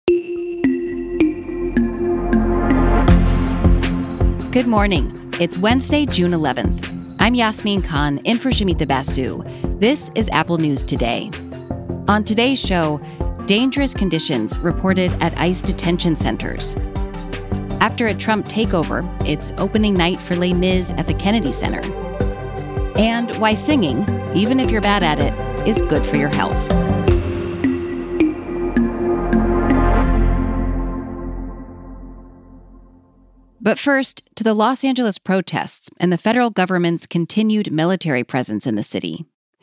Good morning. It's Wednesday, June 11th. I'm Yasmin Khan, in for Shamita Basu. This is Apple News Today. On today's show, dangerous conditions reported at ICE detention centers. After a Trump takeover, it's opening night for Les Mis at the Kennedy Center. And why singing, even if you're bad at it, is good for your health. But first, to the Los Angeles protests and the federal government's continued military presence in the city.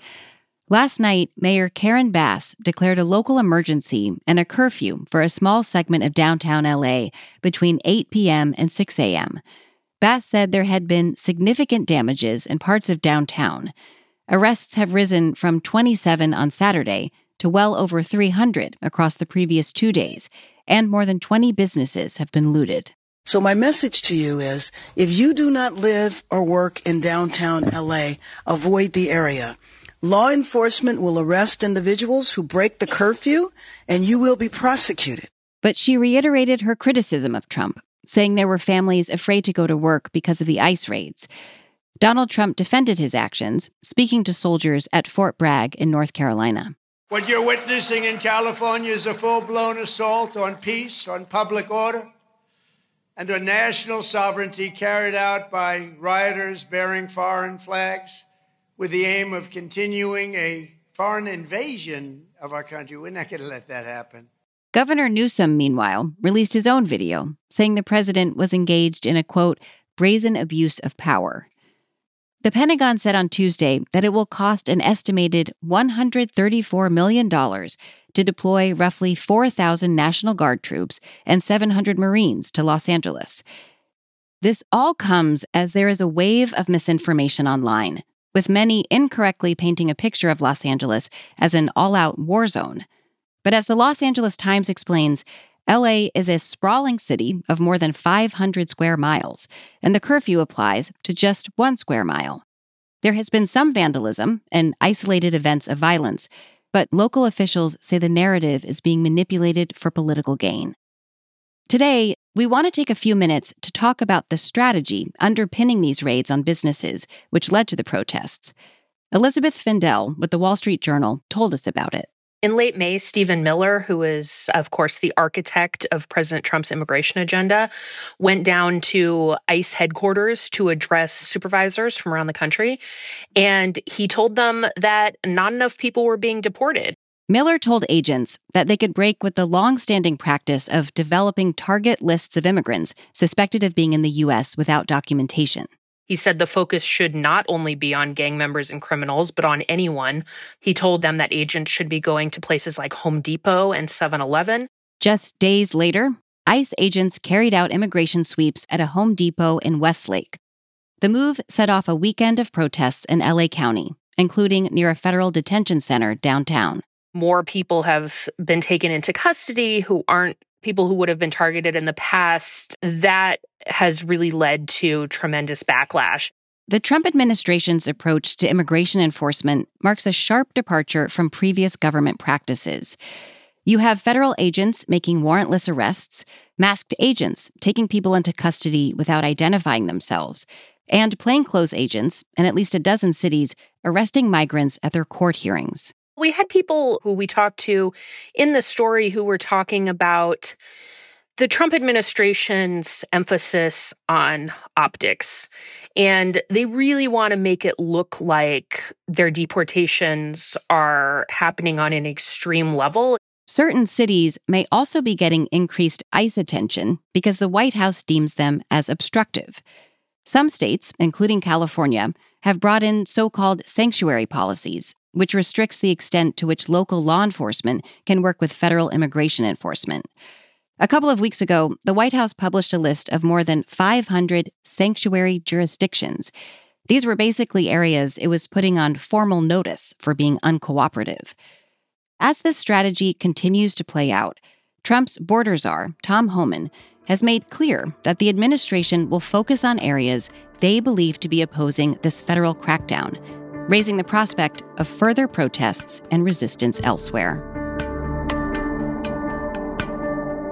Last night, Mayor Karen Bass declared a local emergency and a curfew for a small segment of downtown LA between 8 p.m. and 6 a.m. Bass said there had been significant damages in parts of downtown. Arrests have risen from 27 on Saturday to well over 300 across the previous 2 days, and more than 20 businesses have been looted. So my message to you is, if you do not live or work in downtown LA, avoid the area. Law enforcement will arrest individuals who break the curfew, and you will be prosecuted. But she reiterated her criticism of Trump, saying there were families afraid to go to work because of the ICE raids. Donald Trump defended his actions, speaking to soldiers at Fort Bragg in North Carolina. What you're witnessing in California is a full-blown assault on peace, on public order, and on national sovereignty carried out by rioters bearing foreign flags with the aim of continuing a foreign invasion of our country. We're not going to let that happen. Governor Newsom, meanwhile, released his own video, saying the president was engaged in a, quote, brazen abuse of power. The Pentagon said on Tuesday that it will cost an estimated $134 million to deploy roughly 4,000 National Guard troops and 700 Marines to Los Angeles. This all comes as there is a wave of misinformation online, with many incorrectly painting a picture of Los Angeles as an all-out war zone. But as the Los Angeles Times explains, LA is a sprawling city of more than 500 square miles, and the curfew applies to just 1 square mile. There has been some vandalism and isolated events of violence, but local officials say the narrative is being manipulated for political gain. Today, we want to take a few minutes to talk about the strategy underpinning these raids on businesses, which led to the protests. Elizabeth Findell with the Wall Street Journal told us about it. In late May, Stephen Miller, who is, of course, the architect of President Trump's immigration agenda, went down to ICE headquarters to address supervisors from around the country. And he told them that not enough people were being deported. Miller told agents that they could break with the long-standing practice of developing target lists of immigrants suspected of being in the U.S. without documentation. He said the focus should not only be on gang members and criminals, but on anyone. He told them that agents should be going to places like Home Depot and 7-Eleven. Just days later, ICE agents carried out immigration sweeps at a Home Depot in Westlake. The move set off a weekend of protests in LA County, including near a federal detention center downtown. More people have been taken into custody who aren't people who would have been targeted in the past. That has really led to tremendous backlash. The Trump administration's approach to immigration enforcement marks a sharp departure from previous government practices. You have federal agents making warrantless arrests, masked agents taking people into custody without identifying themselves, and plainclothes agents in at least a dozen cities arresting migrants at their court hearings. We had people who we talked to in the story who were talking about the Trump administration's emphasis on optics. And they really want to make it look like their deportations are happening on an extreme level. Certain cities may also be getting increased ICE attention because the White House deems them as obstructive. Some states, including California, have brought in so-called sanctuary policies, which restricts the extent to which local law enforcement can work with federal immigration enforcement. A couple of weeks ago, the White House published a list of more than 500 sanctuary jurisdictions. These were basically areas it was putting on formal notice for being uncooperative. As this strategy continues to play out, Trump's border czar, Tom Homan, has made clear that the administration will focus on areas they believe to be opposing this federal crackdown, raising the prospect of further protests and resistance elsewhere.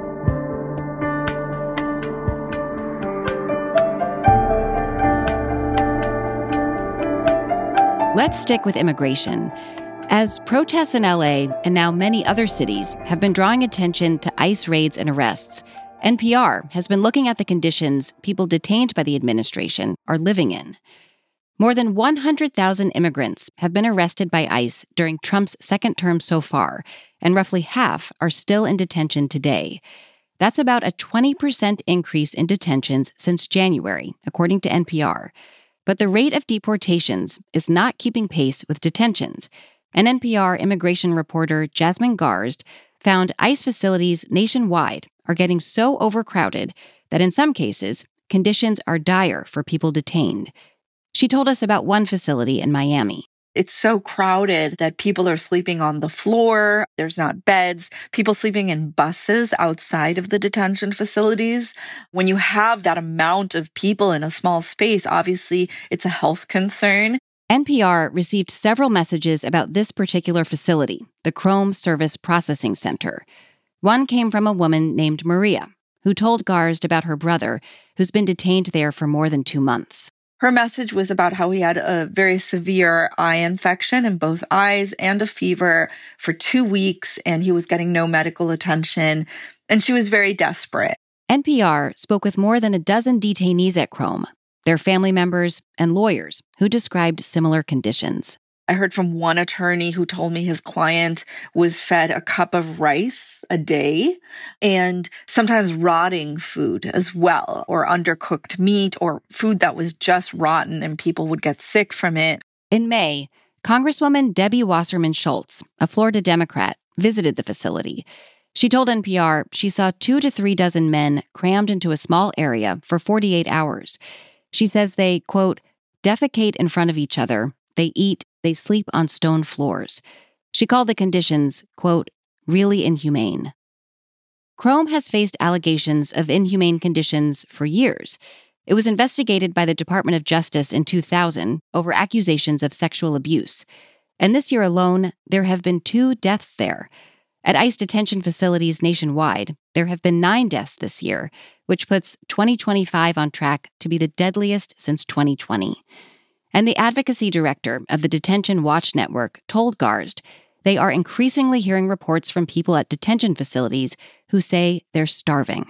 Let's stick with immigration. As protests in LA and now many other cities have been drawing attention to ICE raids and arrests, NPR has been looking at the conditions people detained by the administration are living in. More than 100,000 immigrants have been arrested by ICE during Trump's second term so far, and roughly half are still in detention today. That's about a 20% increase in detentions since January, according to NPR. But the rate of deportations is not keeping pace with detentions. And NPR immigration reporter Jasmine Garsd found ICE facilities nationwide are getting so overcrowded that in some cases, conditions are dire for people detained. She told us about one facility in Miami. It's so crowded that people are sleeping on the floor. There's not beds. People sleeping in buses outside of the detention facilities. When you have that amount of people in a small space, obviously it's a health concern. NPR received several messages about this particular facility, the Chrome Service Processing Center. One came from a woman named Maria, who told Garsd about her brother, who's been detained there for more than 2 months. Her message was about how he had a very severe eye infection in both eyes and a fever for 2 weeks, and he was getting no medical attention, and she was very desperate. NPR spoke with more than a dozen detainees at Chrome, their family members and lawyers who described similar conditions. I heard from one attorney who told me his client was fed a cup of rice a day and sometimes rotting food as well, or undercooked meat or food that was just rotten and people would get sick from it. In May, Congresswoman Debbie Wasserman Schultz, a Florida Democrat, visited the facility. She told NPR she saw 2 to 3 dozen men crammed into a small area for 48 hours. She says they, quote, defecate in front of each other, they eat, they sleep on stone floors. She called the conditions, quote, really inhumane. Chrome has faced allegations of inhumane conditions for years. It was investigated by the Department of Justice in 2000 over accusations of sexual abuse. And this year alone, there have been 2 deaths there. At ICE detention facilities nationwide, there have been 9 deaths this year, which puts 2025 on track to be the deadliest since 2020. And the advocacy director of the Detention Watch Network told Garsd they are increasingly hearing reports from people at detention facilities who say they're starving.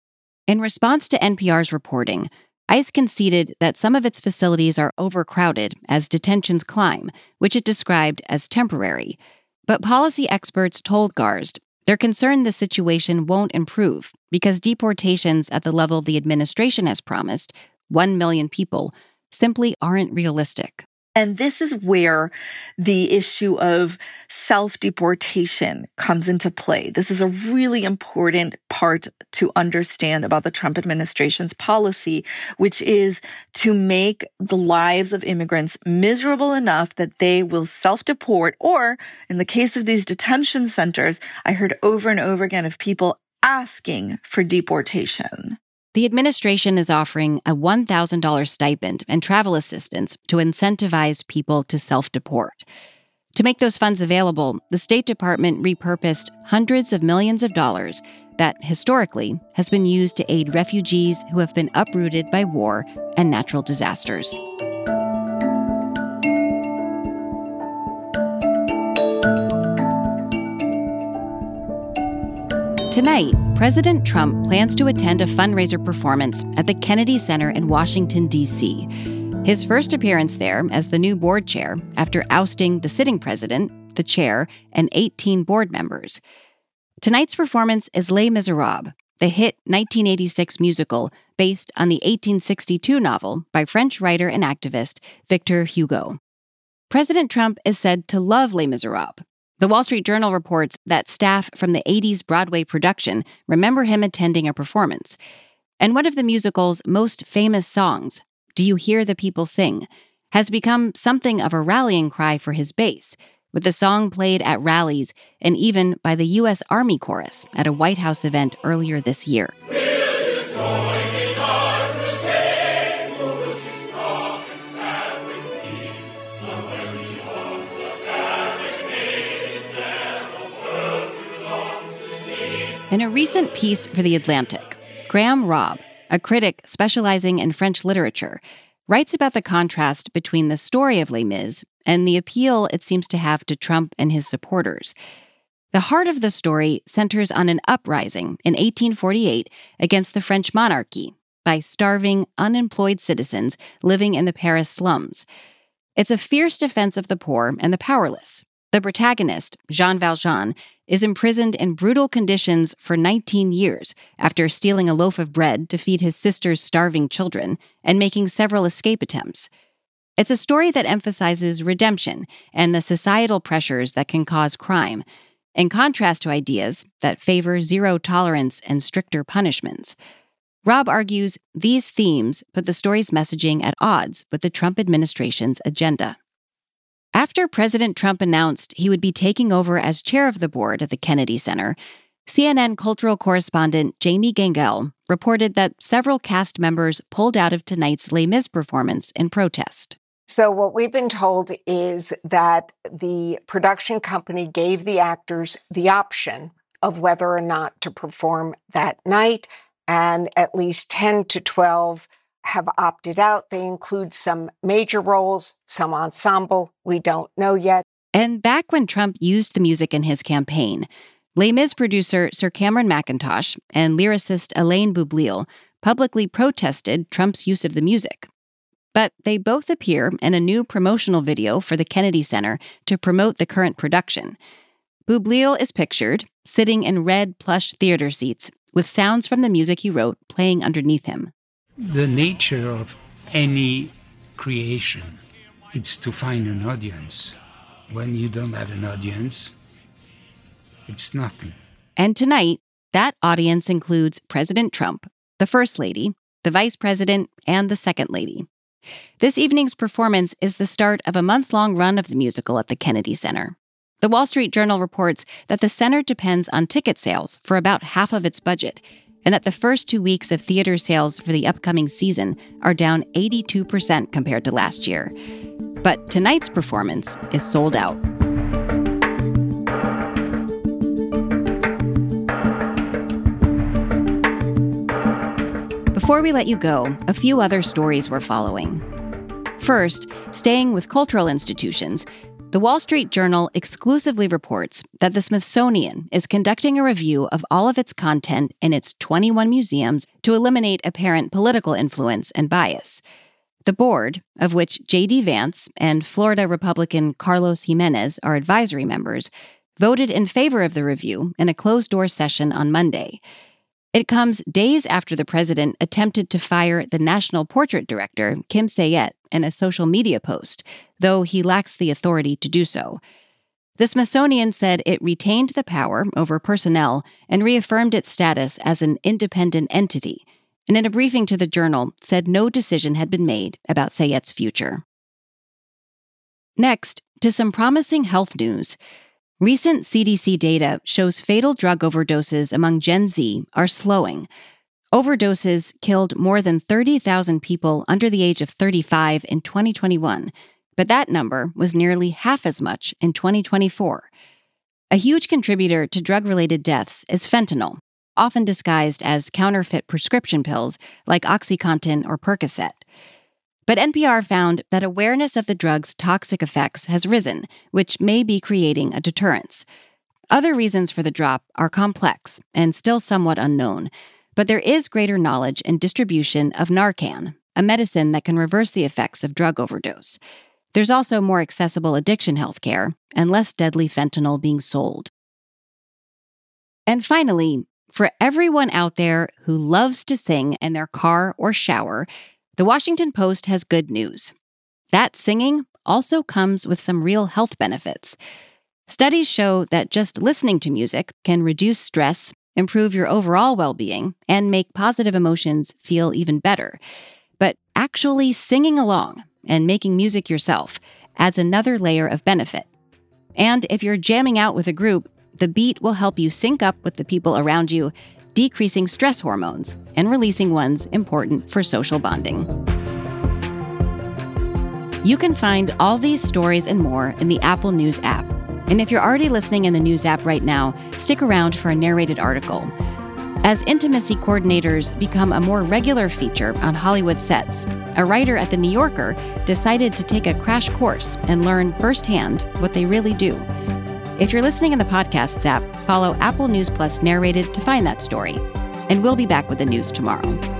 In response to NPR's reporting, ICE conceded that some of its facilities are overcrowded as detentions climb, which it described as temporary. But policy experts told Garsd they're concerned the situation won't improve because deportations at the level the administration has promised, 1 million people, simply aren't realistic. And this is where the issue of self-deportation comes into play. This is a really important part to understand about the Trump administration's policy, which is to make the lives of immigrants miserable enough that they will self-deport, or in the case of these detention centers, I heard over and over again of people asking for deportation. The administration is offering a $1,000 stipend and travel assistance to incentivize people to self-deport. To make those funds available, the State Department repurposed hundreds of millions of dollars that, historically, has been used to aid refugees who have been uprooted by war and natural disasters. Tonight, President Trump plans to attend a fundraiser performance at the Kennedy Center in Washington, D.C. His first appearance there as the new board chair after ousting the sitting president, the chair, and 18 board members. Tonight's performance is Les Miserables, the hit 1986 musical based on the 1862 novel by French writer and activist Victor Hugo. President Trump is said to love Les Miserables. The Wall Street Journal reports that staff from the 80s Broadway production remember him attending a performance. And one of the musical's most famous songs, Do You Hear the People Sing?, has become something of a rallying cry for his base, with the song played at rallies and even by the U.S. Army Chorus at a White House event earlier this year. In a recent piece for The Atlantic, Graham Robb, a critic specializing in French literature, writes about the contrast between the story of Les Mis and the appeal it seems to have to Trump and his supporters. The heart of the story centers on an uprising in 1848 against the French monarchy by starving, unemployed citizens living in the Paris slums. It's a fierce defense of the poor and the powerless. The protagonist, Jean Valjean, is imprisoned in brutal conditions for 19 years after stealing a loaf of bread to feed his sister's starving children and making several escape attempts. It's a story that emphasizes redemption and the societal pressures that can cause crime, in contrast to ideas that favor zero tolerance and stricter punishments. Rob argues these themes put the story's messaging at odds with the Trump administration's agenda. After President Trump announced he would be taking over as chair of the board at the Kennedy Center, CNN cultural correspondent Jamie Gangel reported that several cast members pulled out of tonight's Les Mis performance in protest. So what we've been told is that the production company gave the actors the option of whether or not to perform that night, and at least 10 to 12 have opted out. They include some major roles, some ensemble. We don't know yet. And back when Trump used the music in his campaign, Les Mis producer Sir Cameron Mackintosh and lyricist Elaine Boublil publicly protested Trump's use of the music. But they both appear in a new promotional video for the Kennedy Center to promote the current production. Boublil is pictured sitting in red plush theater seats with sounds from the music he wrote playing underneath him. The nature of any creation is to find an audience. When you don't have an audience, it's nothing. And tonight, that audience includes President Trump, the First Lady, the Vice President, and the Second Lady. This evening's performance is the start of a month-long run of the musical at the Kennedy Center. The Wall Street Journal reports that the center depends on ticket sales for about half of its budget, and that the first 2 weeks of theater sales for the upcoming season are down 82% compared to last year. But tonight's performance is sold out. Before we let you go, a few other stories we're following. First, staying with cultural institutions, the Wall Street Journal exclusively reports that the Smithsonian is conducting a review of all of its content in its 21 museums to eliminate apparent political influence and bias. The board, of which J.D. Vance and Florida Republican Carlos Jimenez are advisory members, voted in favor of the review in a closed-door session on Monday. It comes days after the president attempted to fire the National Portrait Director, Kim Sayet, in a social media post, though he lacks the authority to do so. The Smithsonian said it retained the power over personnel and reaffirmed its status as an independent entity, and in a briefing to the Journal said no decision had been made about Sayet's future. Next, to some promising health news. Recent CDC data shows fatal drug overdoses among Gen Z are slowing. Overdoses killed more than 30,000 people under the age of 35 in 2021, but that number was nearly half as much in 2024. A huge contributor to drug-related deaths is fentanyl, often disguised as counterfeit prescription pills like OxyContin or Percocet. But NPR found that awareness of the drug's toxic effects has risen, which may be creating a deterrence. Other reasons for the drop are complex and still somewhat unknown, but there is greater knowledge and distribution of Narcan, a medicine that can reverse the effects of drug overdose. There's also more accessible addiction healthcare and less deadly fentanyl being sold. And finally, for everyone out there who loves to sing in their car or shower, The Washington Post has good news. That singing also comes with some real health benefits. Studies show that just listening to music can reduce stress, improve your overall well-being, and make positive emotions feel even better. But actually singing along and making music yourself adds another layer of benefit. And if you're jamming out with a group, the beat will help you sync up with the people around you, decreasing stress hormones and releasing ones important for social bonding. You can find all these stories and more in the Apple News app. And if you're already listening in the News app right now, stick around for a narrated article. As intimacy coordinators become a more regular feature on Hollywood sets, a writer at The New Yorker decided to take a crash course and learn firsthand what they really do. If you're listening in the Podcasts app, follow Apple News Plus Narrated to find that story. And we'll be back with the news tomorrow.